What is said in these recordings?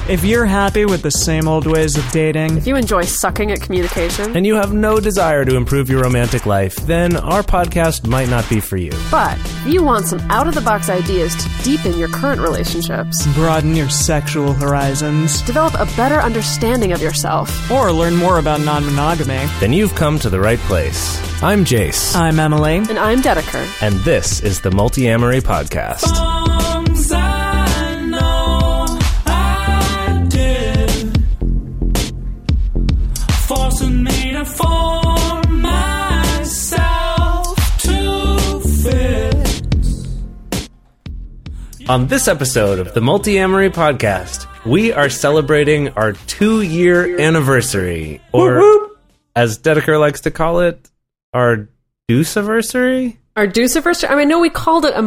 If you're happy with the same old ways of dating, If you enjoy sucking at communication, and you have no desire to improve your romantic life, then our podcast might not be for you. but if you want some out-of-the-box ideas to deepen your current relationships, broaden your sexual horizons, develop a better understanding of yourself, or learn more about non-monogamy, Then you've come to the right place. I'm Jace, I'm Emily. and I'm Dedeker. and this is the Multi-Amory Podcast. On this episode of the Multi-Amory Podcast, we are celebrating our 2-year anniversary, or as Dedeker likes to call it, our deuce-aversary? Our deuce-aversary? I mean, no, we called it a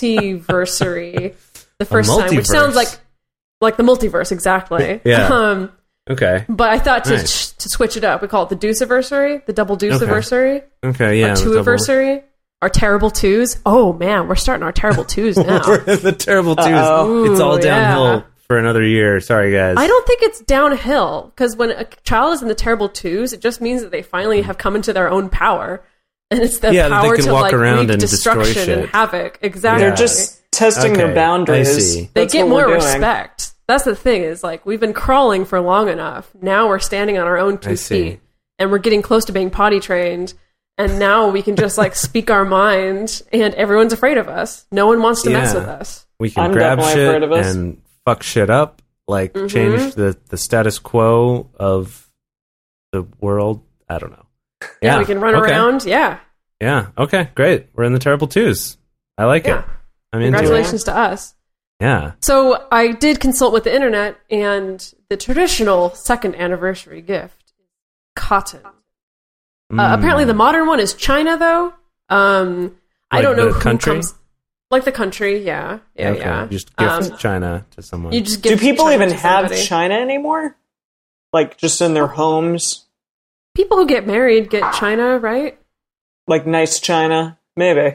multiversary the first time, which sounds like the multiverse, exactly. Yeah. Okay. But I thought to Nice. to switch it up, we call it the deuce-aversary, the double deuce-aversary, Okay, yeah. our two-aversary, our terrible twos. Oh, man, we're starting our terrible twos now. We're in the terrible twos. Ooh, It's all downhill yeah. for another year. Sorry, guys. I don't think it's downhill, because when a child is in the terrible twos, it just means that they finally have come into their own power. And it's the Yeah, that they power can to walk like around wreak and destroy destruction shit. and havoc. Exactly. They're just testing Okay, their boundaries. I see. They That's get what more we're doing. respect. That's the thing, is like we've been crawling for long enough. Now we're standing on our own I 2 see. feet, and we're getting close to being potty trained. And now we can just like speak our mind, and everyone's afraid of us. No one wants to mess Yeah. with us. We can I'm grab definitely afraid shit of us. and fuck shit up, like Mm-hmm. change the status quo of the world. I don't know. Yeah, we can run okay. around. Yeah, Yeah. Okay. Great. We're in the terrible twos. I like yeah. it. I'm into it. Congratulations to us. Yeah. So I did consult with the internet, and the traditional second anniversary gift is cotton. Apparently, the modern one is China, though. I Like don't know the who country? comes. Like the country, yeah, yeah, Okay. yeah. Just gift China to someone. You just Do give people China even to have somebody. China anymore? Like, just in their homes? People who get married get China, right? Like, nice China? Maybe.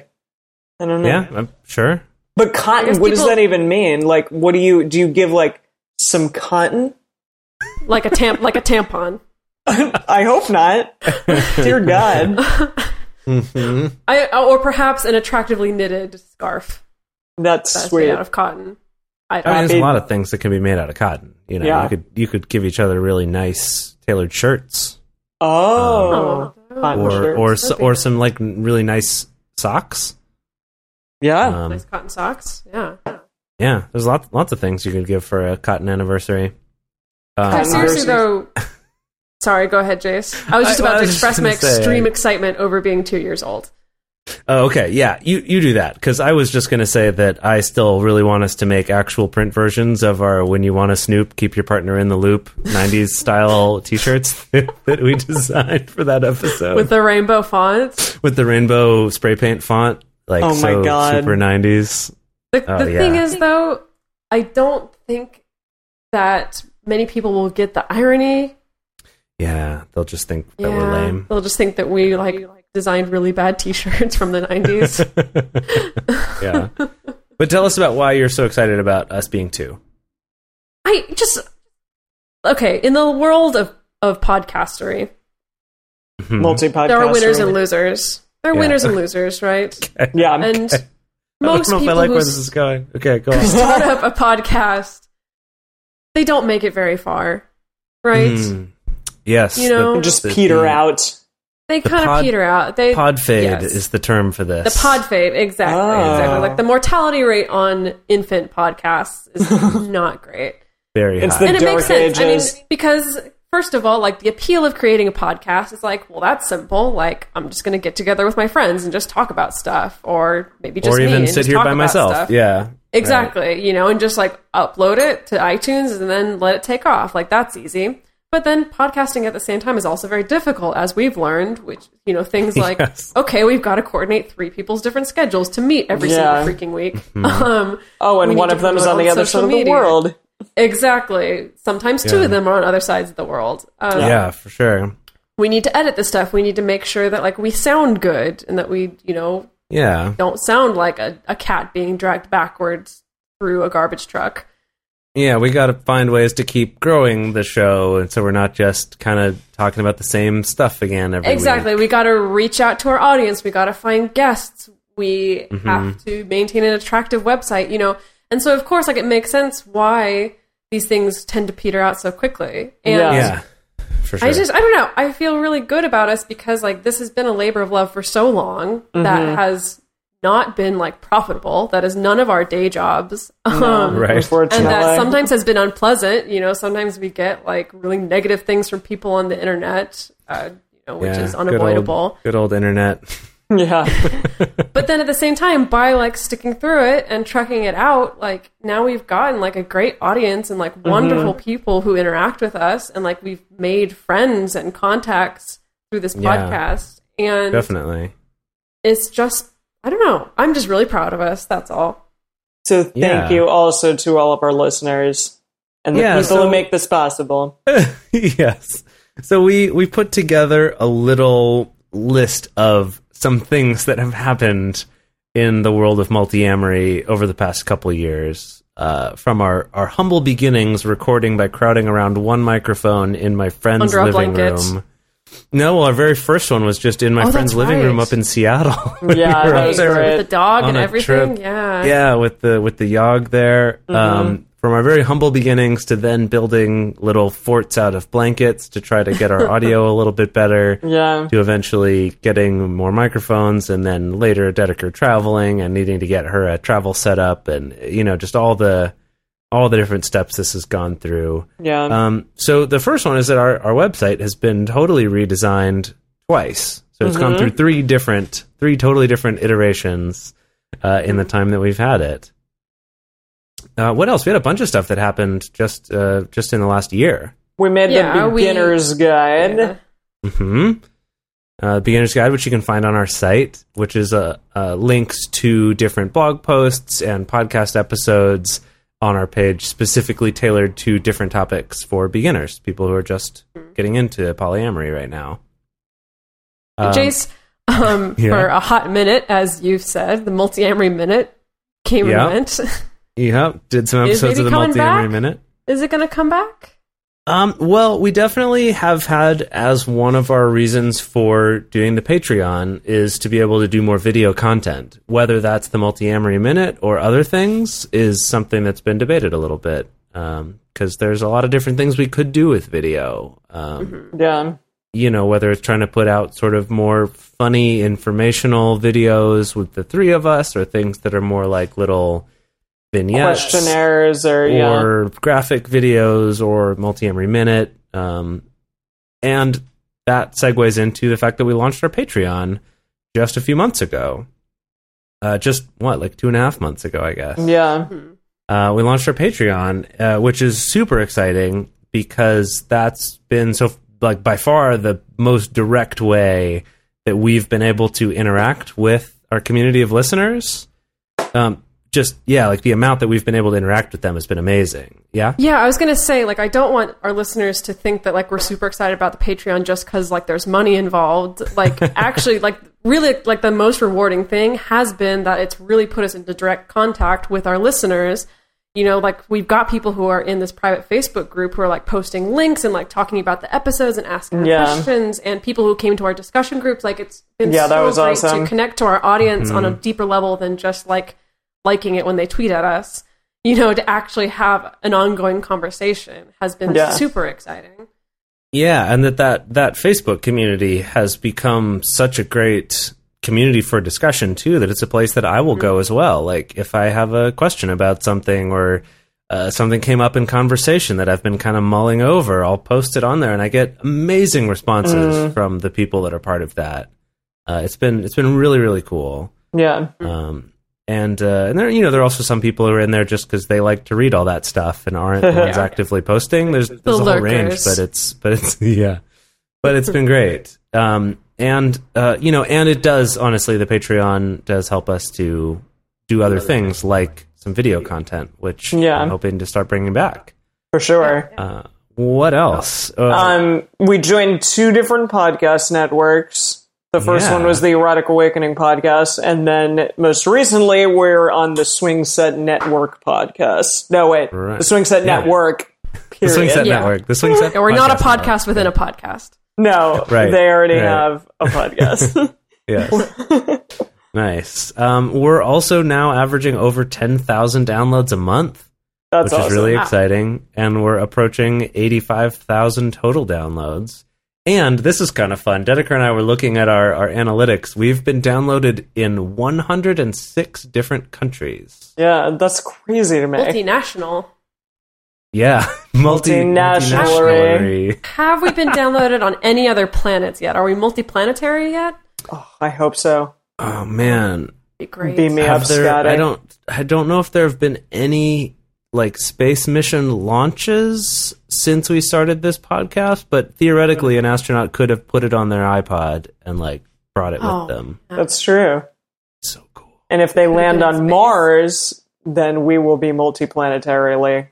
I don't know. Yeah. I'm sure. But I cotton, guess what does people- that even mean? Like, what do you give, like, some cotton? Like a tampon. I hope not. Dear God. Or perhaps an attractively knitted scarf That's that's sweet. made out of cotton. I I don't mean, know. there's a lot of things that can be made out of cotton. You know, Yeah. you could give each other really nice tailored shirts, Oh. Cotton or shirts. or some like really nice socks. Yeah. Nice cotton socks. Yeah. Yeah, there's lots of things you could give for a cotton anniversary. Seriously though. Sorry, go ahead, Jace. I was just I about to was just express my gonna say, extreme excitement over being 2 years old. Oh, okay, yeah, you do that, because I was just going to say that I still really want us to make actual print versions of our "When You Want to Snoop, Keep Your Partner in the Loop" 90s style T-shirts that we designed for that episode With the rainbow font. with the rainbow spray paint font, like Oh my so God. super 90s. The yeah. thing is, though, I don't think that many people will get the irony. Yeah, they'll just think that we're lame. They'll just think that we like designed really bad T-shirts from the 90s. Yeah, but tell us about why you're so excited about us being 2. Okay, in the world of podcastery, Multi-podcast. there are winners and losers. There are Yeah. winners and losers, right? Yeah. And I most don't know if I people like who where this is going. Okay, go on. start up a podcast, they don't make it very far, right? Mm. Yes, You know, just peter out. They The kind of pod- peter out. They Pod fade yes. is the term for this. The pod fade, exactly. Oh. Exactly. Like the mortality rate on infant podcasts is not great. Very It's high. the And it dark makes sense. ages. I mean, because first of all, like the appeal of creating a podcast is like, well, that's simple. Like I'm just going to get together with my friends and just talk about stuff, or maybe just or me even and sit just here talk by about myself. stuff. Yeah, Exactly. You know, and just like upload it to iTunes and then let it take off. Like that's easy. But then podcasting at the same time is also very difficult, as we've learned, which, you know, things like, Yes. okay, we've got to coordinate 3 people's different schedules to meet every Yeah. single freaking week. Oh, we and need one to of them is promote on the on other side social of the media. world. Exactly. Sometimes 2 Yeah. of them are on other sides of the world. Yeah, for sure. We need to edit the stuff. We need to make sure that, like, we sound good and that we, you know, Yeah. don't sound like a cat being dragged backwards through a garbage truck. Yeah, we got to find ways to keep growing the show, and so we're not just kind of talking about the same stuff again every Exactly. week. We got to reach out to our audience. We got to find guests. We have to maintain an attractive website, you know. And so, of course, like, it makes sense why these things tend to peter out so quickly. And Yeah, for sure. I don't know. I feel really good about us because, like, this has been a labor of love for so long that has not been, like, profitable. That is none of our day jobs. Right. Unfortunately. And that sometimes has been unpleasant. You know, sometimes we get, like, really negative things from people on the internet, you know, which is unavoidable. Good old internet. Yeah. But then at the same time, by, like, sticking through it and trucking it out, like, now we've gotten, like, a great audience and, like, wonderful people who interact with us. And, like, we've made friends and contacts through this podcast. And Definitely. it's just, I don't know. I'm just really proud of us. That's all. So thank you also to all of our listeners and the people who make this possible. Yes. So we put together a little list of some things that have happened in the world of multi-amory over the past couple of years. From our humble beginnings, recording by crowding around one microphone in my friend's Under a living blanket. room. No, well, our very first one was just in my friend's that's living room right. up in Seattle. Yeah, We were that up was there great. With the dog on and a everything. trip. Yeah. Yeah, with the Yog there. From our very humble beginnings to then building little forts out of blankets to try to get our audio a little bit better. Yeah. To eventually getting more microphones, and then later Dedeker traveling and needing to get her a travel setup, and you know, just all the different steps this has gone through. Yeah. So the first one is that our website has been totally redesigned twice. So it's gone through three totally different iterations in the time that we've had it. What else? We had a bunch of stuff that happened just in the last year. We made the beginner's guide. Yeah. Beginner's Guide, which you can find on our site, which is links to different blog posts and podcast episodes on our page, specifically tailored to different topics for beginners, people who are just getting into polyamory right now. Jace, for a hot minute, as you've said, the Multi-Amory Minute came and went. Yeah, did some episodes of the Multi-Amory Minute. Is it going to come back? Well, we definitely have had as one of our reasons for doing the Patreon is to be able to do more video content. Whether that's the Multi-Amory Minute or other things is something that's been debated a little bit, because there's a lot of different things we could do with video. Yeah. You know, whether it's trying to put out sort of more funny, informational videos with the three of us, or things that are more like little vignettes, questionnaires, or graphic videos, or Multi-Amory Minute. And that segues into the fact that we launched our Patreon just a few months ago. Like 2.5 months ago, I guess. Yeah. We launched our Patreon, which is super exciting because that's been by far the most direct way that we've been able to interact with our community of listeners. Like the amount that we've been able to interact with them has been amazing. Yeah? Yeah, I was going to say, like, I don't want our listeners to think that, like, we're super excited about the Patreon just because, like, there's money involved. Like, actually, like, really, like, the most rewarding thing has been that it's really put us into direct contact with our listeners. You know, like, we've got people who are in this private Facebook group who are, like, posting links and, like, talking about the episodes and asking questions, and people who came to our discussion groups. Like, it's been that was great awesome. to connect to our audience on a deeper level than just, like, liking it when they tweet at us. You know, to actually have an ongoing conversation has been super exciting. Yeah, and that Facebook community has become such a great community for discussion too, that it's a place that I will go as well. Like if I have a question about something, or something came up in conversation that I've been kind of mulling over, I'll post it on there, and I get amazing responses from the people that are part of that. It's been really, really cool. Yeah. And there, you know, there are also some people who are in there just because they like to read all that stuff and aren't the ones actively posting. There's a whole range, but it's been great. And it does, honestly, the Patreon does help us to do other things like some video content, which I'm hoping to start bringing back. For sure. What else? We joined 2 different podcast networks. The first one was the Erotic Awakening podcast, and then most recently we're on the Swing Set Network podcast. No, wait, the Swing Set Network. Period. The Swing Set Network. The Swing Set. We're not a podcast within a podcast. No, they already have a podcast. Yes. Nice. We're also now averaging over 10,000 downloads a month, which is really exciting, and we're approaching 85,000 total downloads. And this is kind of fun. Dedeker and I were looking at our analytics. We've been downloaded in 106 different countries. Yeah, that's crazy to me. Multinational. Yeah, multinational. Have we been downloaded on any other planets yet? Are we multiplanetary yet? Oh, I hope so. Oh man, be great. Beam me up, Scotty. I don't know if there have been any like space mission launches since we started this podcast, but theoretically an astronaut could have put it on their iPod and like brought it with them. That's true. So cool. And if they land on Mars, then we will be multiplanetary.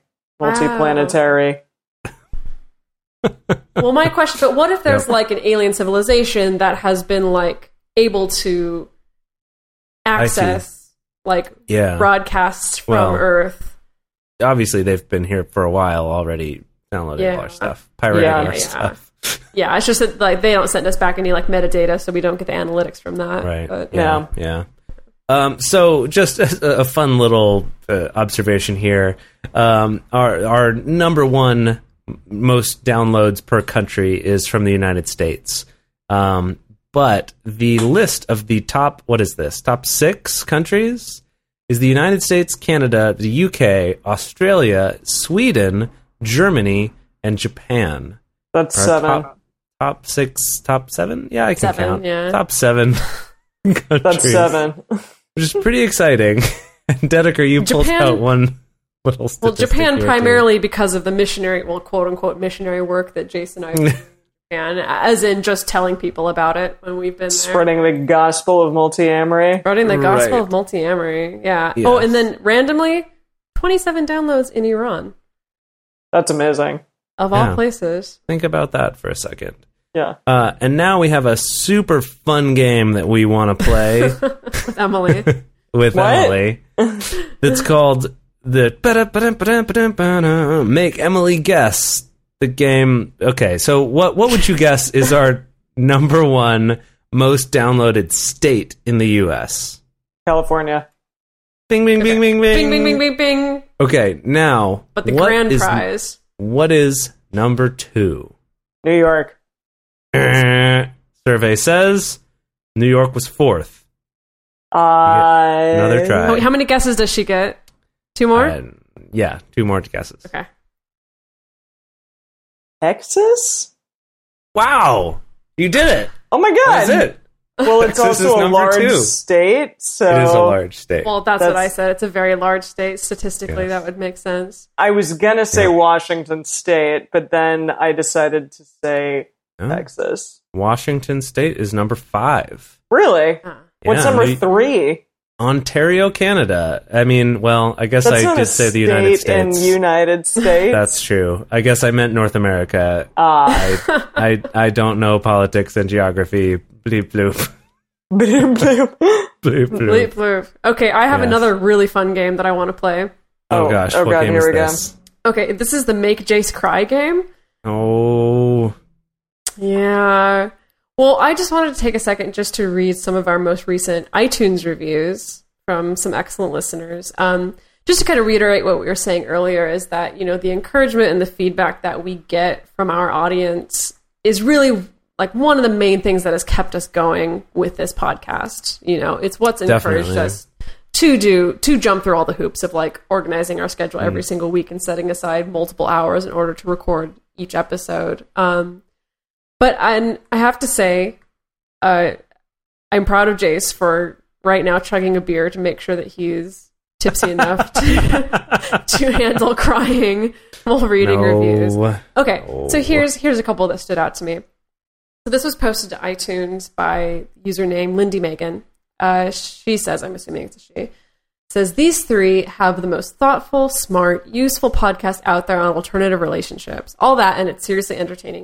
Well, my question, but what if there's like an alien civilization that has been like able to access like broadcasts from Earth? Obviously, they've been here for a while already, downloading our stuff, pirating our stuff. Yeah, it's just that like they don't send us back any like metadata, so we don't get the analytics from that. Right. But, yeah. So just a fun little observation here. Our number one most downloads per country is from the United States. But the list of the top 6 countries is the United States, Canada, the UK, Australia, Sweden, Germany, and Japan. That's 7. Top 7? Yeah, I can 7, count. Yeah. Top 7 countries. That's 7. Which is pretty exciting. And Dedeker, you pulled out one little statistic. Well, Japan primarily because of the missionary, quote-unquote missionary work that Jason and I did in Japan, as in just telling people about it when we've been there. Spreading the gospel of multi-amory. Spreading the gospel of multi-amory, yeah. Yes. Oh, and then randomly, 27 downloads in Iran. That's amazing. Of all places. Think about that for a second. Yeah. And now we have a super fun game that we want to play. With Emily. Emily. It's called the Make Emily Guess. The game. Okay, so what would you guess is our number one most downloaded state in the U.S.? California. Bing, bing, bing, bing, bing. Bing, bing, bing, bing, bing. Okay, now. But the grand prize. What is number 2? New York. Survey says New York was 4th. Another try. Oh, how many guesses does she get? 2 more? Yeah, 2 more guesses. Okay. Texas? Wow! You did it! Oh my god! That's it. Well, it's also a large state, so... It is a large state. Well, that's what I said. It's a very large state. Statistically, that would make sense. I was gonna say Washington State, but then I decided to say Texas. Washington State is number 5. Really? What's number 3? Ontario, Canada. I mean, well, I guess I did say the United States. In United States. That's true. I guess I meant North America. I don't know politics and geography. Bleep bloop. Bleep bloop. Bleep bloop. Bleep bloop. Okay, I have another really fun game that I want to play. Oh gosh, what game is this? Okay, this is the Make Jace Cry game. Oh. Yeah. Well, I just wanted to take a second just to read some of our most recent iTunes reviews from some excellent listeners. Just to kind of reiterate what we were saying earlier is that, you know, the encouragement and the feedback that we get from our audience is really like one of the main things that has kept us going with this podcast. You know, it's what's encouraged us to jump through all the hoops of like organizing our schedule every single week and setting aside multiple hours in order to record each episode. But I have to say, I'm proud of Jace for right now chugging a beer to make sure that he's tipsy enough to handle crying while reading reviews. Okay, so here's a couple that stood out to me. So this was posted to iTunes by username Lindy Megan. She says, I'm assuming it's a she, says, these 3 have the most thoughtful, smart, useful podcast out there on alternative relationships. All that, and it's seriously entertaining too.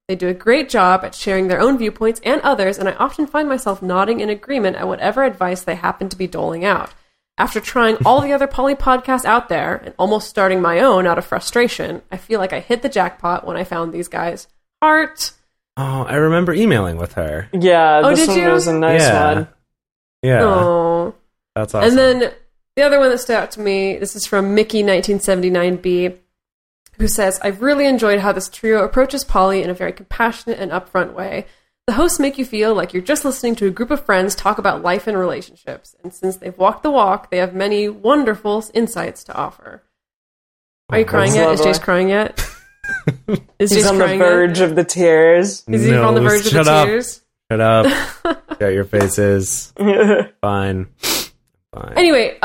They do a great job at sharing their own viewpoints and others, and I often find myself nodding in agreement at whatever advice they happen to be doling out. After trying all the other poly podcasts out there and almost starting my own out of frustration, I feel like I hit the jackpot when I found these guys. Heart. Oh, I remember emailing with her. Yeah, this did one you? was a nice one. Yeah. Oh. That's awesome. And then the other one that stood out to me, this is from Mickey1979B, who says, I've really enjoyed how this trio approaches poly in a very compassionate and upfront way. The hosts make you feel like you're just listening to a group of friends talk about life and relationships. And since they've walked the walk, they have many wonderful insights to offer. Are you crying yet? Is Jace crying yet? He's on the verge of the tears. Is he on the verge of the tears? Shut up. Shut your faces. Fine. Anyway,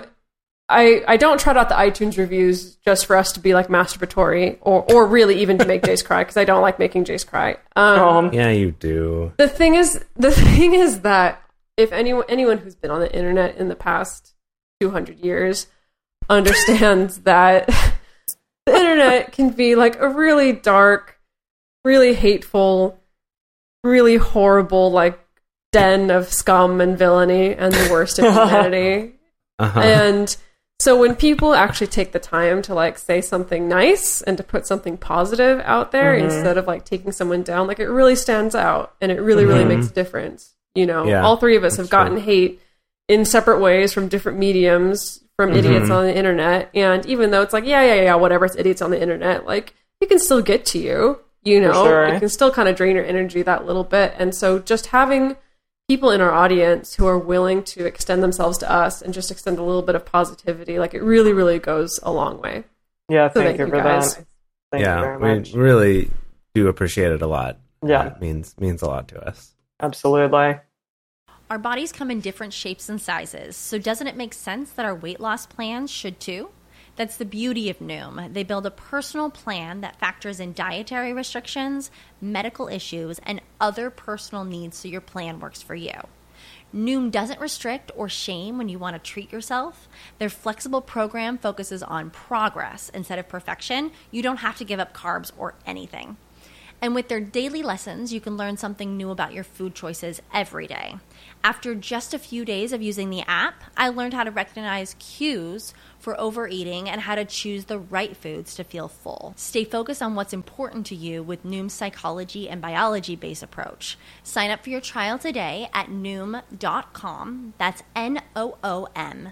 I don't trot out the iTunes reviews just for us to be like masturbatory or really even to make Jace cry, because I don't like making Jace cry. Yeah, you do. The thing is that if anyone who's been on the internet in the past 200 years understands that the internet can be like a really dark, really hateful, really horrible like den of scum and villainy and the worst of humanity. And so when people actually take the time to like say something nice and to put something positive out there instead of like taking someone down, like it really stands out and it really, really makes a difference. You know, all three of us have gotten hate in separate ways from different mediums from idiots on the internet. And even though it's like, yeah, whatever, it's idiots on the internet, like it can still get to you, you know, it can still kind of drain your energy that little bit. And so just having people in our audience who are willing to extend themselves to us and just extend a little bit of positivity, like it really, really goes a long way. Yeah, thank you for guys. that. Thank you very much. We really do appreciate it a lot. Yeah. It means a lot to us. Absolutely. Our bodies come in different shapes and sizes, so doesn't it make sense that our weight loss plans should too? That's the beauty of Noom. They build a personal plan that factors in dietary restrictions, medical issues, and other personal needs so your plan works for you. Noom doesn't restrict or shame when you want to treat yourself. Their flexible program focuses on progress instead of perfection. You don't have to give up carbs or anything. And with their daily lessons, you can learn something new about your food choices every day. After just a few days of using the app, I learned how to recognize cues for overeating and how to choose the right foods to feel full. Stay focused on what's important to you with Noom's psychology and biology-based approach. Sign up for your trial today at Noom.com. That's Noom.com.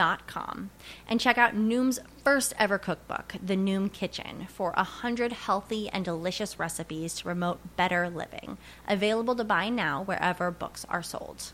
And check out Noom's first ever cookbook, The Noom Kitchen, for 100 healthy and delicious recipes to promote better living. Available to buy now wherever books are sold.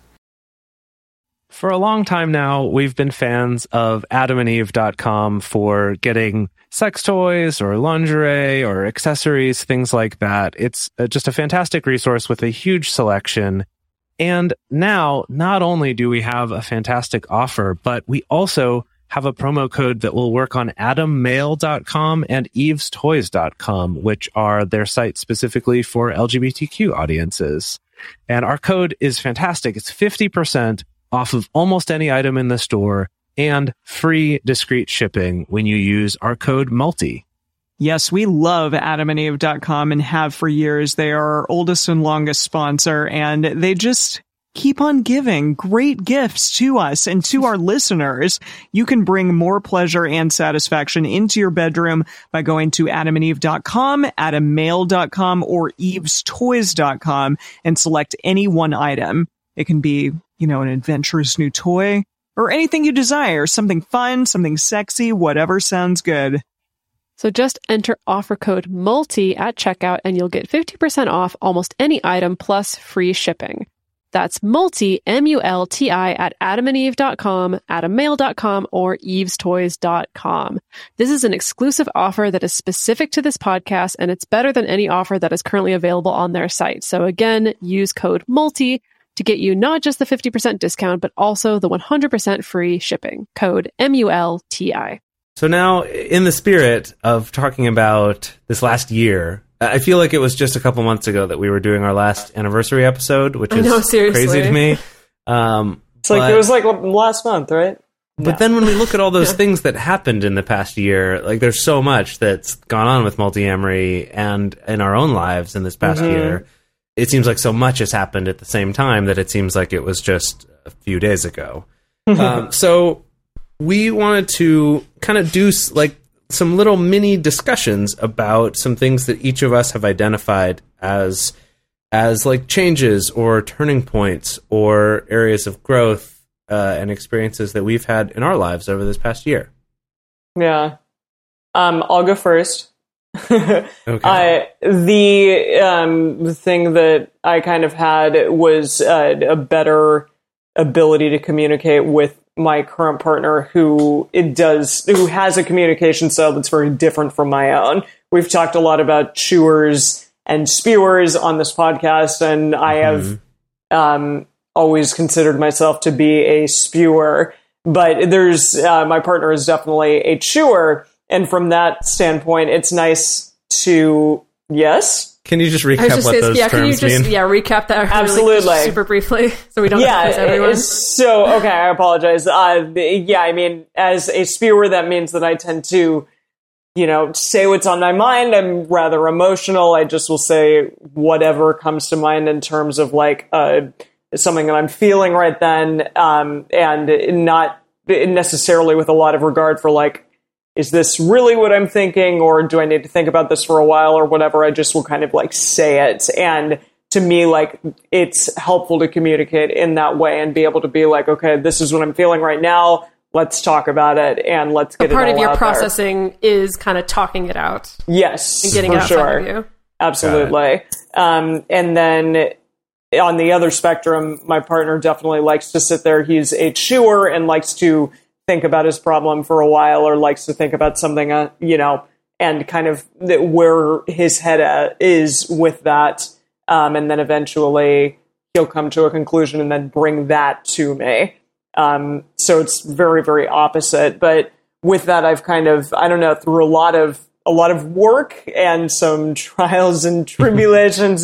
For a long time now, we've been fans of AdamandEve.com for getting sex toys or lingerie or accessories, things like that. It's just a fantastic resource with a huge selection. And now, not only do we have a fantastic offer, but we also have a promo code that will work on AdamMail.com and EvesToys.com, which are their sites specifically for LGBTQ audiences. And our code is fantastic. It's 50% off of almost any item in the store and free discreet shipping when you use our code MULTI. Yes, we love AdamandEve.com and have for years. They are our oldest and longest sponsor, and they just keep on giving great gifts to us and to our listeners. You can bring more pleasure and satisfaction into your bedroom by going to AdamandEve.com, AdamMail.com, or EvesToys.com and select any one item. It can be, an adventurous new toy or anything you desire, something fun, something sexy, whatever sounds good. So just enter offer code MULTI at checkout and you'll get 50% off almost any item plus free shipping. That's MULTI, M-U-L-T-I, at AdamandEve.com, AdamMail.com, or EvesToys.com. This is an exclusive offer that is specific to this podcast, and it's better than any offer that is currently available on their site. So again, use code MULTI to get you not just the 50% discount, but also the 100% free shipping. Code MULTI. So now, in the spirit of talking about this last year, I feel like it was just a couple months ago that we were doing our last anniversary episode, which is crazy to me. It's like it was like last month, right? But then when we look at all those things that happened in the past year, like there's so much that's gone on with multi-amory and in our own lives in this past year. It seems like so much has happened at the same time that it seems like it was just a few days ago. So we wanted to kind of do like some little mini discussions about some things that each of us have identified as like changes or turning points or areas of growth and experiences that we've had in our lives over this past year. Yeah. I'll go first. Okay. The thing that I kind of had was a better ability to communicate with my current partner who has a communication style that's very different from my own. We've talked a lot about chewers and spewers on this podcast, and I have always considered myself to be a spewer, but there's my partner is definitely a chewer, and from that standpoint, it's nice to Can you just recap what those terms mean? Recap that absolutely really super briefly, so we don't confuse everyone. So okay, I apologize. I mean, as a spewer, that means that I tend to, say what's on my mind. I'm rather emotional. I just will say whatever comes to mind in terms of like something that I'm feeling right then, and not necessarily with a lot of regard for like, is this really what I'm thinking, or do I need to think about this for a while or whatever? I just will kind of like say it. And to me, like, it's helpful to communicate in that way and be able to be like, okay, this is what I'm feeling right now. Let's talk about it and let's get it all out there. Part of your processing is kind of talking it out. Yes, and getting it outside of you. Absolutely. And then on the other spectrum, my partner definitely likes to sit there. He's a chewer and likes to think about his problem for a while, or likes to think about something, and kind of where his head is with that. And then eventually he'll come to a conclusion and then bring that to me. So it's very, very opposite. But with that, I've kind of, I don't know, through a lot of work and some trials and tribulations.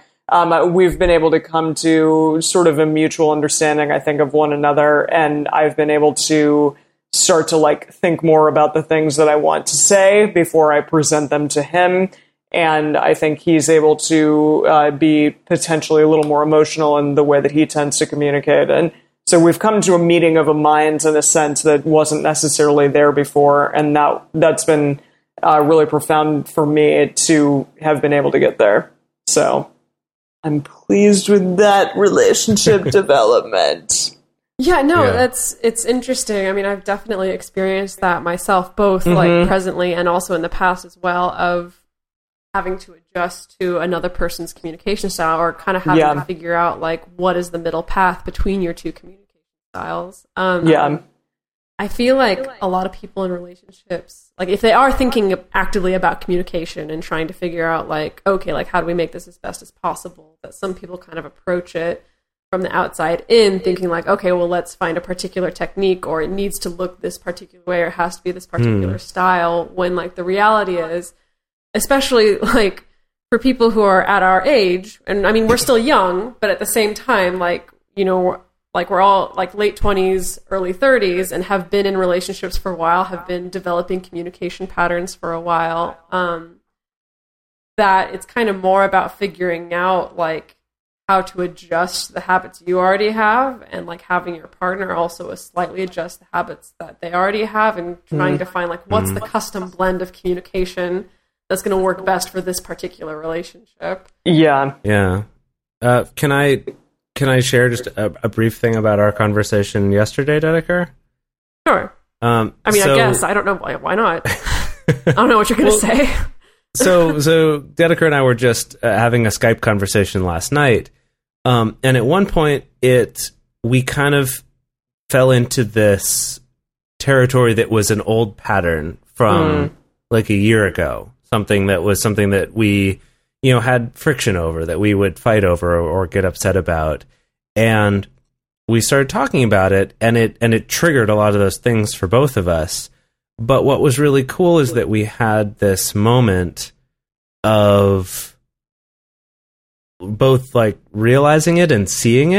We've been able to come to sort of a mutual understanding, I think, of one another. And I've been able to start to like think more about the things that I want to say before I present them to him. And I think he's able to be potentially a little more emotional in the way that he tends to communicate. And so we've come to a meeting of a minds in a sense that wasn't necessarily there before. And that's been really profound for me to have been able to get there. So I'm pleased with that relationship development. It's interesting. I mean, I've definitely experienced that myself, both like presently and also in the past as well, of having to adjust to another person's communication style, or kind of having to figure out like what is the middle path between your two communication styles. I feel like a lot of people in relationships, like if they are thinking actively about communication and trying to figure out like, okay, like how do we make this as best as possible, that some people kind of approach it from the outside in, thinking like, okay, well, let's find a particular technique, or it needs to look this particular way, or it has to be this particular style, when like the reality is, especially like for people who are at our age, and I mean, we're still young, but at the same time, like, like we're all like late 20s, early 30s, and have been in relationships for a while, have been developing communication patterns for a while, that it's kind of more about figuring out like how to adjust the habits you already have, and like having your partner also slightly adjust the habits that they already have, and trying to find like what's the custom blend of communication that's going to work best for this particular relationship. Yeah. Can I share just a brief thing about our conversation yesterday, Dedeker? Sure. I guess. I don't know why not. I don't know what you're going to say. So Dedeker and I were just having a Skype conversation last night. And at one point, we kind of fell into this territory that was an old pattern from like a year ago. Something that we, had friction over, that we would fight over or get upset about. And we started talking about it, and it triggered a lot of those things for both of us. But what was really cool is that we had this moment of both like realizing it and seeing it,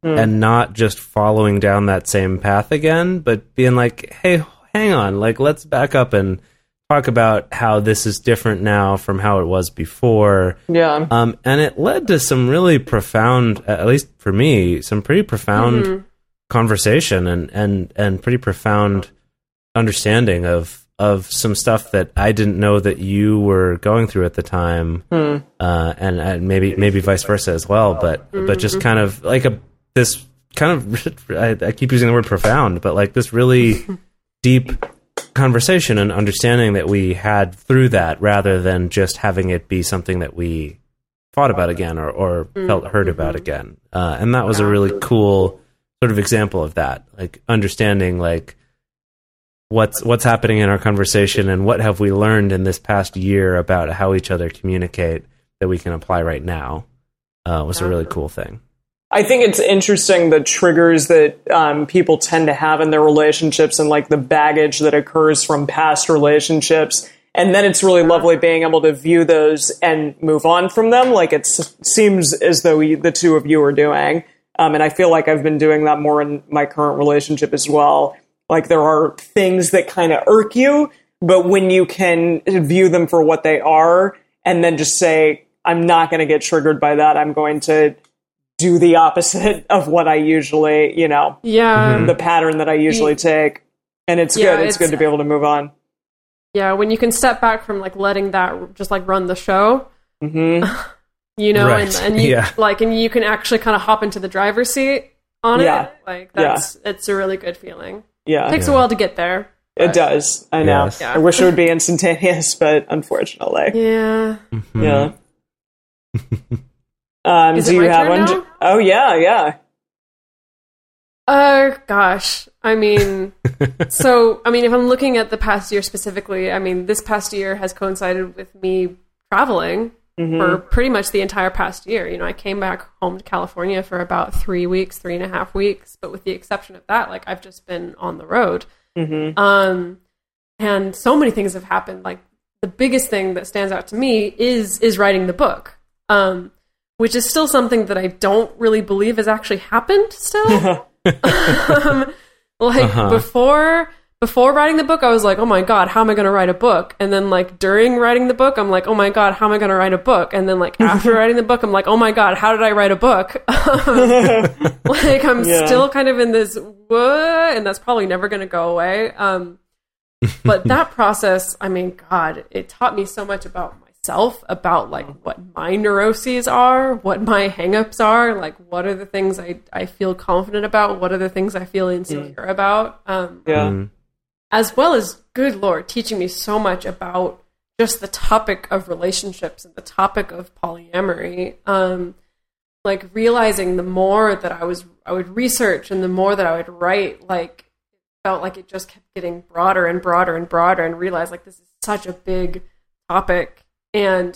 and not just following down that same path again, but being like, hey, hang on, like, let's back up and talk about how this is different now from how it was before. Yeah. And it led to some really profound, at least for me, some pretty profound conversation and pretty profound understanding of some stuff that I didn't know that you were going through at the time, and maybe vice versa as well. But just kind of like this kind of I keep using the word profound, but like this really deep conversation and understanding that we had through that, rather than just having it be something that we thought about again or heard about again. And that was a really cool sort of example of that, like understanding like what's happening in our conversation and what have we learned in this past year about how each other communicate that we can apply right now was a really cool thing. I think it's interesting the triggers that people tend to have in their relationships and like the baggage that occurs from past relationships. And then it's really lovely being able to view those and move on from them. Like it seems as though the two of you are doing. And I feel like I've been doing that more in my current relationship as well. Like there are things that kind of irk you, but when you can view them for what they are and then just say, I'm not going to get triggered by that. I'm going to do the opposite of what I usually, the pattern that I usually take. And it's good. It's good to be able to move on. Yeah. When you can step back from like letting that just like run the show, Right. and you and you can actually kind of hop into the driver's seat on it. Like it's a really good feeling. Yeah. It takes a while to get there. It does. I know. Yes. Yeah. I wish it would be instantaneous, but unfortunately. Yeah. Yeah. Is do it you my have turn one? now? Oh, yeah. Gosh. I mean, if I'm looking at the past year specifically, I mean, this past year has coincided with me traveling for pretty much the entire past year. You know, I came back home to California for about 3.5 weeks, but with the exception of that, like I've just been on the road. And so many things have happened. Like the biggest thing that stands out to me is writing the book, which is still something that I don't really believe has actually happened still. Before writing the book, I was like, oh my God, how am I going to write a book? And then like during writing the book, I'm like, oh my God, how am I going to write a book? And then like after writing the book, I'm like, oh my God, how did I write a book? Like I'm still kind of in this, what? And that's probably never going to go away. But that process, I mean, God, it taught me so much about myself, about like what my neuroses are, what my hangups are, like what are the things I feel confident about, what are the things I feel insecure about. As well as, good Lord, teaching me so much about just the topic of relationships and the topic of polyamory. Like realizing the more that I would research and the more that I would write, like it felt like it just kept getting broader and broader and broader, and realized like this is such a big topic. And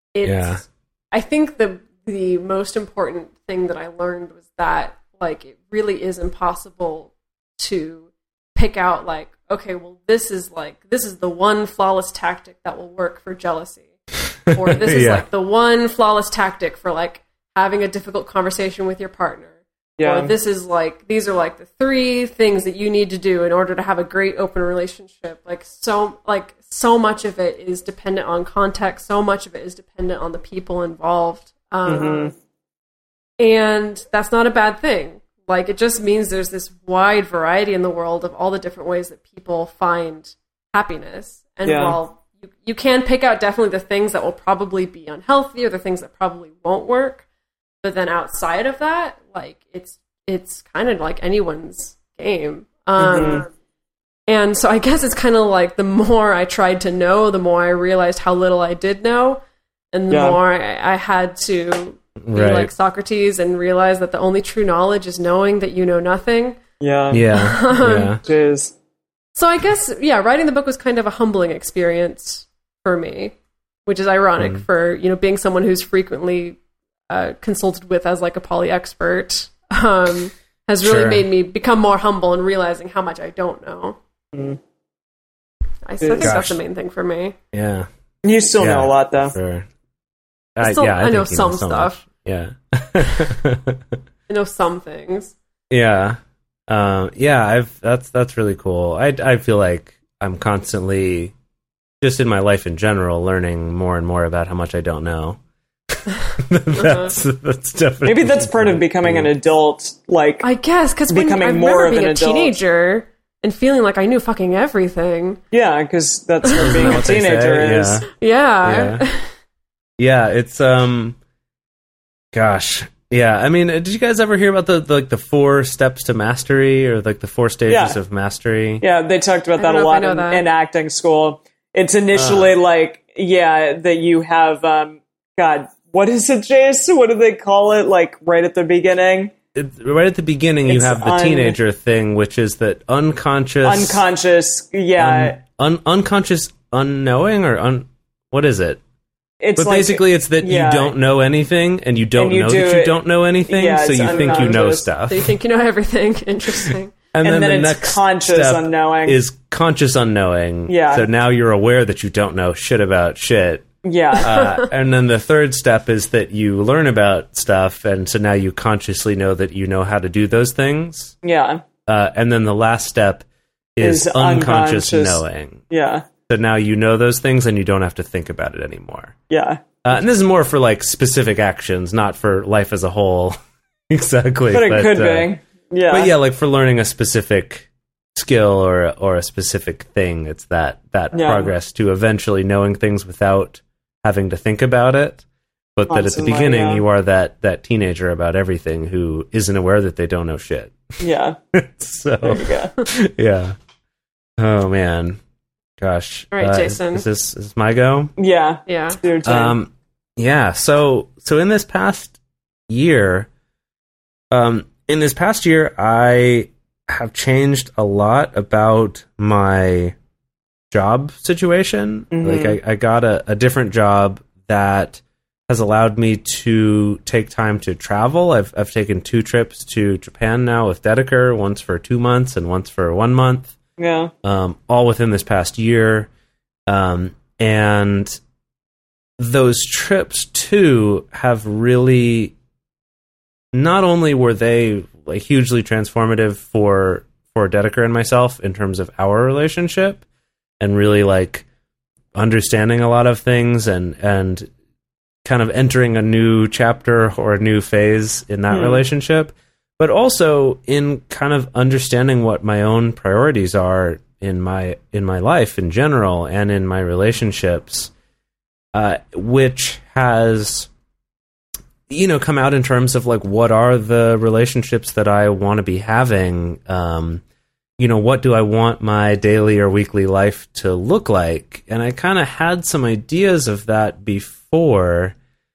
I think the most important thing that I learned was that like it really is impossible to pick out like, okay, well this is the one flawless tactic that will work for jealousy, or this is like the one flawless tactic for like having a difficult conversation with your partner. Or this is like, these are like the 3 things that you need to do in order to have a great open relationship. Like so much of it is dependent on context. So much of it is dependent on the people involved. And that's not a bad thing. Like it just means there's this wide variety in the world of all the different ways that people find happiness. And while you can pick out definitely the things that will probably be unhealthy or the things that probably won't work, but then outside of that, like it's kind of like anyone's game. And so I guess it's kind of like the more I tried to know, the more I realized how little I did know, and the more I had to be like Socrates and realize that the only true knowledge is knowing that you know nothing. Jeez. So I guess writing the book was kind of a humbling experience for me, which is ironic for being someone who's frequently consulted with as like a poly expert, has really made me become more humble and realizing how much I don't know. I think that's the main thing for me. Yeah. You still know a lot though. Sure. I know some stuff. Yeah. I know some things. Yeah. That's really cool. I feel like I'm constantly, just in my life in general, learning more and more about how much I don't know. That's definitely, maybe that's part of becoming an adult. Like, I guess, because becoming I more remember of being an a adult. teenager and feeling like I knew fucking everything. Yeah, because that's what being a what they teenager say? is. Yeah. Yeah, it's gosh. Yeah, I mean, did you guys ever hear about the 4 steps to mastery, or like the 4 stages of mastery? Yeah, they talked about I that don't a know if I lot know that. in acting school. It's initially that you have God, what is it, Jace? What do they call it? Like right at the beginning? Right at the beginning, you It's have the teenager thing, which is that unconscious, unconscious unknowing, or what is it? It's But like, basically, it's that you don't know anything, and you don't know that you don't know anything, Yeah, so it's you think you know unconscious. stuff. So you think you know everything. Interesting. And then the it's next conscious step unknowing. is conscious unknowing. Yeah. So now you're aware that you don't know shit about shit. Yeah. And then the third step is that you learn about stuff, and so now you consciously know that you know how to do those things. Yeah. And then the last step is unconscious knowing. Yeah. So now you know those things, and you don't have to think about it anymore. Yeah. And this is more for like specific actions, not for life as a whole. Exactly. But it could be. Yeah. But yeah, like for learning a specific skill or a specific thing, it's that progress to eventually knowing things without having to think about it. But that at the beginning you are that teenager about everything who isn't aware that they don't know shit. Yeah. So There you go. yeah. Oh man. Gosh. All right, Jason. Is this my go? Yeah. Yeah. It's your turn. Yeah. So in this past year, I have changed a lot about my job situation. Mm-hmm. Like I got a different job that has allowed me to take time to travel. I've taken 2 trips to Japan now with Dedeker, once for 2 months and once for 1 month. Yeah. All within this past year. And those trips too have really, not only were they like hugely transformative for Dedeker and myself in terms of our relationship and really like understanding a lot of things and kind of entering a new chapter or a new phase in that relationship, but also in kind of understanding what my own priorities are in my life in general and in my relationships, which has, come out in terms of like, what are the relationships that I want to be having? What do I want my daily or weekly life to look like? And I kind of had some ideas of that before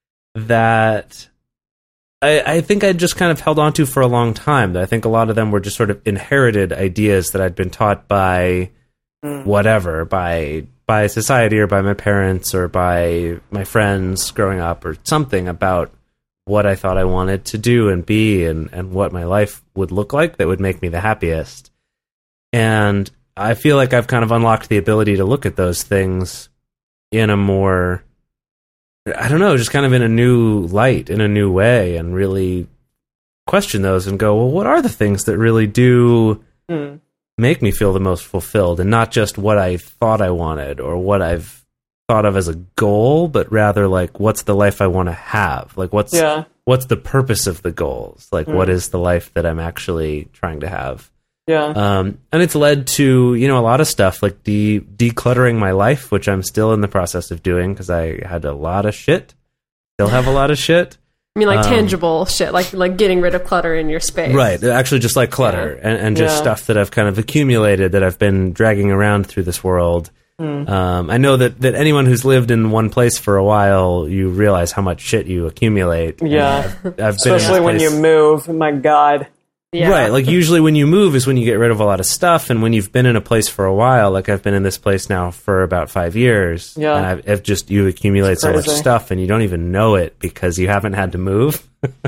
that I think I just kind of held on to for a long time. I think a lot of them were just sort of inherited ideas that I'd been taught by whatever, by society or by my parents or by my friends growing up or something about what I thought I wanted to do and be and what my life would look like that would make me the happiest. And I feel like I've kind of unlocked the ability to look at those things in a more, I don't know, just kind of in a new light, in a new way, and really question those and go, well, what are the things that really do make me feel the most fulfilled, and not just what I thought I wanted or what I've thought of as a goal, but rather like, what's the life I want to have? Like, what's the purpose of the goals? Like, what is the life that I'm actually trying to have? Yeah. And it's led to, a lot of stuff like decluttering my life, which I'm still in the process of doing because I had a lot of shit. Still have a lot of shit. I mean, like tangible shit, like getting rid of clutter in your space. Right. Actually, just like clutter and just stuff that I've kind of accumulated that I've been dragging around through this world. I know that anyone who's lived in one place for a while, you realize how much shit you accumulate. Yeah. I've been Especially in when this you move. My God. Yeah. Right, like usually when you move is when you get rid of a lot of stuff, and when you've been in a place for a while, like I've been in this place now for about 5 years, and you accumulate so much stuff and you don't even know it because you haven't had to move.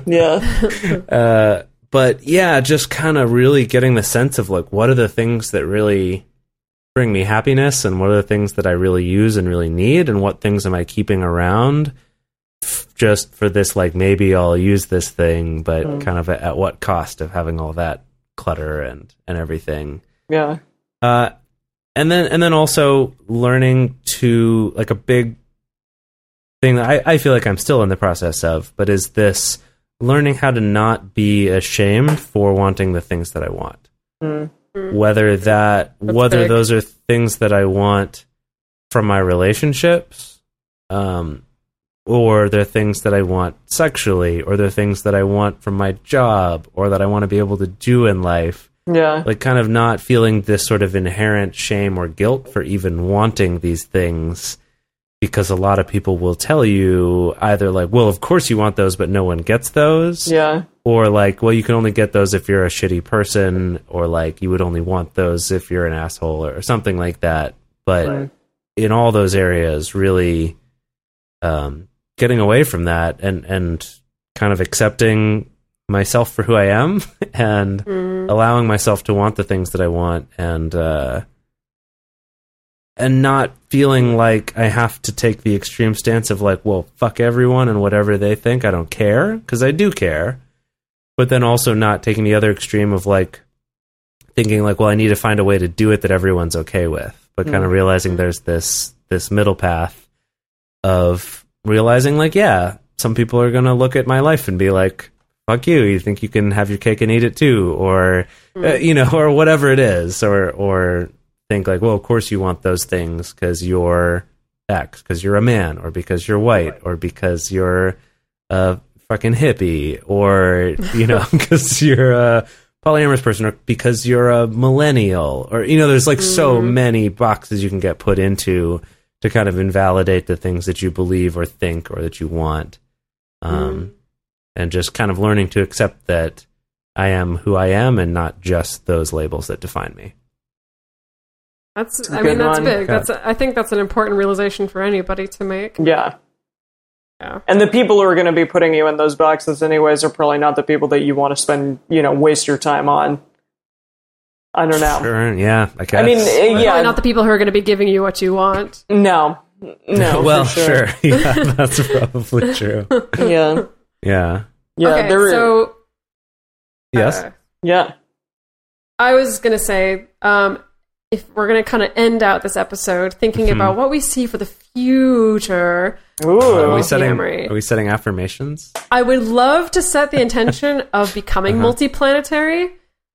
Yeah. But yeah, just kind of really getting the sense of like, what are the things that really bring me happiness, and what are the things that I really use and really need, and what things am I keeping around just for this, like, maybe I'll use this thing, but kind of at what cost of having all that clutter and everything. Yeah. And then also learning to, like, a big thing that I feel like I'm still in the process of, but is this learning how to not be ashamed for wanting the things that I want. Whether big. those are things that I want from my relationships, or they're things that I want sexually, or they're things that I want from my job, or that I want to be able to do in life. Yeah. Like, kind of not feeling this sort of inherent shame or guilt for even wanting these things, because a lot of people will tell you either like, well, of course you want those, but no one gets those. Yeah. Or like, well, you can only get those if you're a shitty person, or like you would only want those if you're an asshole or something like that. But in all those areas, really getting away from that and kind of accepting myself for who I am and allowing myself to want the things that I want, and not feeling like I have to take the extreme stance of like, well, fuck everyone and whatever they think, I don't care, because I do care. But then also not taking the other extreme of like thinking like, well, I need to find a way to do it that everyone's okay with, but kind of realizing there's this middle path of realizing like, yeah, some people are going to look at my life and be like, fuck you, you think you can have your cake and eat it too, or or whatever it is, or think like, well, of course you want those things because you're X, because you're a man, or because you're white, or because you're a fucking hippie, or because you're a polyamorous person, or because you're a millennial, or there's like so many boxes you can get put into to kind of invalidate the things that you believe or think or that you want, and just kind of learning to accept that I am who I am and not just those labels that define me. That's Good that's one. big. I think that's an important realization for anybody to make. Yeah. Yeah. And the people who are going to be putting you in those boxes anyways are probably not the people that you want to spend, waste your time on. I don't know. Sure, yeah, I guess. I mean, Probably yeah. not the people who are going to be giving you what you want. No. well, for sure. Yeah, that's probably true. Yeah. Yeah. Yeah. Okay, there, so Yes. yeah. I was going to say, if we're going to kind of end out this episode thinking about what we see for the future, Ooh. Are we polyamory. setting affirmations? I would love to set the intention of becoming multiplanetary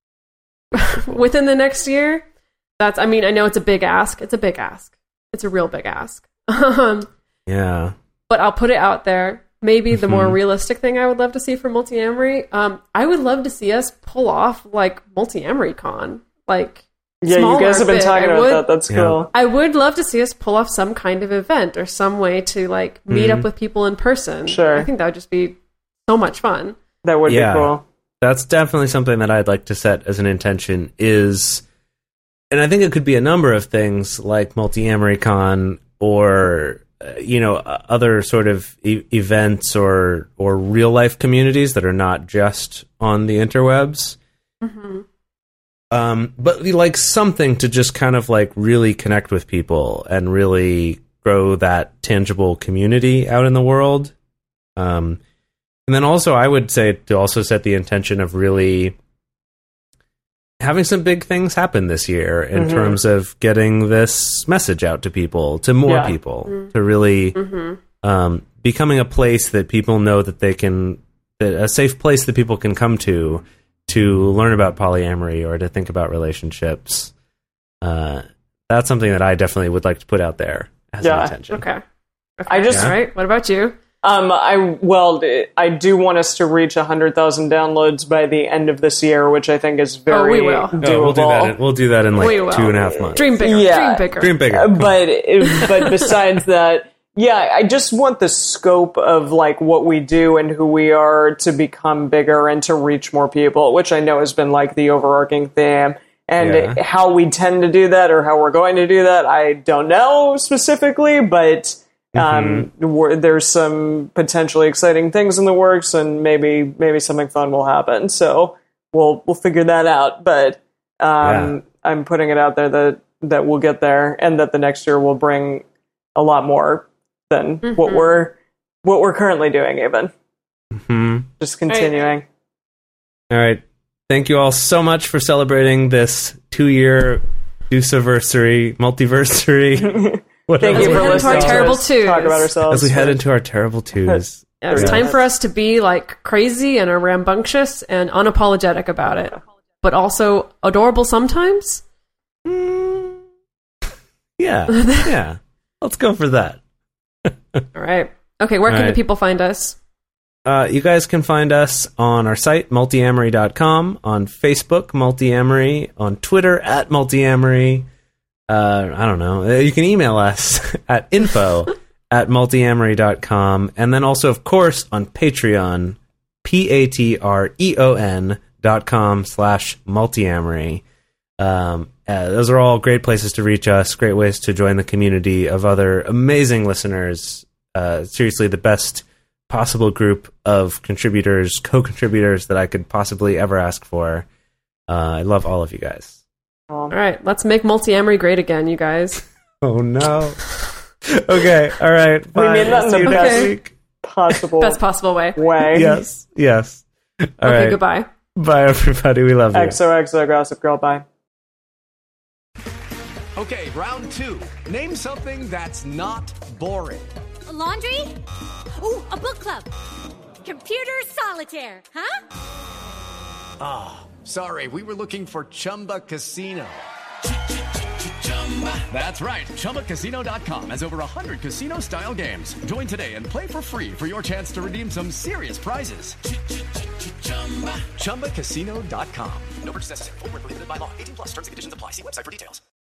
within the next year. I know it's a big ask. It's a big ask. It's a real big ask. Yeah. But I'll put it out there. Maybe the more realistic thing I would love to see for multi-amory, I would love to see us pull off like multi-amory con. Like, Yeah, small you guys or have been big. talking about that. That's cool. I would love to see us pull off some kind of event or some way to like meet up with people in person. Sure. I think that would just be so much fun. That would be cool. That's definitely something that I'd like to set as an intention is, and I think it could be a number of things like multi-amory con or other sort of events or real life communities that are not just on the interwebs. But like something to just kind of like really connect with people and really grow that tangible community out in the world. And then also I would say to also set the intention of really having some big things happen this year in terms of getting this message out to people, to more people, to really becoming a place that people know that they can, a safe place that people can come to learn about polyamory or to think about relationships. That's something that I definitely would like to put out there as an intention. Okay. I just- All right. What about you? I do want us to reach 100,000 downloads by the end of this year, which I think is very we will. doable. We'll do that in We like will. 2.5 months. Dream bigger. Yeah. Dream bigger. Dream bigger. But besides that, yeah, I just want the scope of like what we do and who we are to become bigger and to reach more people, which I know has been like the overarching theme. And how we tend to do that or how we're going to do that, I don't know specifically, but there's some potentially exciting things in the works, and maybe something fun will happen. So we'll figure that out. But I'm putting it out there that we'll get there, and that the next year will bring a lot more than what we're what we're currently doing, even. Mm-hmm. Just continuing. All right. Thank you all so much for celebrating this 2-year Deuciversary, multiversary. Thank you for listening to terrible us twos. talk about ourselves. As we head into our terrible twos. Yeah, it's time for us to be like crazy and rambunctious and unapologetic about it, but also adorable sometimes. Yeah. Let's go for that. All right. Okay, where can the people find us? You guys can find us on our site, multiamory.com, on Facebook, Multiamory, on Twitter, @Multiamory. I don't know. You can email us at info@multiamory.com, and then also, of course, on Patreon, patreon.com/multiamory. Those are all great places to reach us, great ways to join the community of other amazing listeners. Seriously, the best possible group of contributors, co-contributors that I could possibly ever ask for. I love all of you guys. All right, let's make Multiamory great again, you guys. Oh, no. Okay, all right. We Bye. made that in See the you best next week. possible Best possible way. Yes. All Okay, right. goodbye. Bye, everybody. We love you. XOXO Gossip Girl, bye. Okay, round 2. Name something that's not boring. Laundry? Ooh, a book club. Computer solitaire, huh? Sorry, we were looking for Chumba Casino. That's right. ChumbaCasino.com has over 100 casino-style games. Join today and play for free for your chance to redeem some serious prizes. ChumbaCasino.com. No purchase necessary. Void where prohibited by law. 18+ terms and conditions apply. See website for details.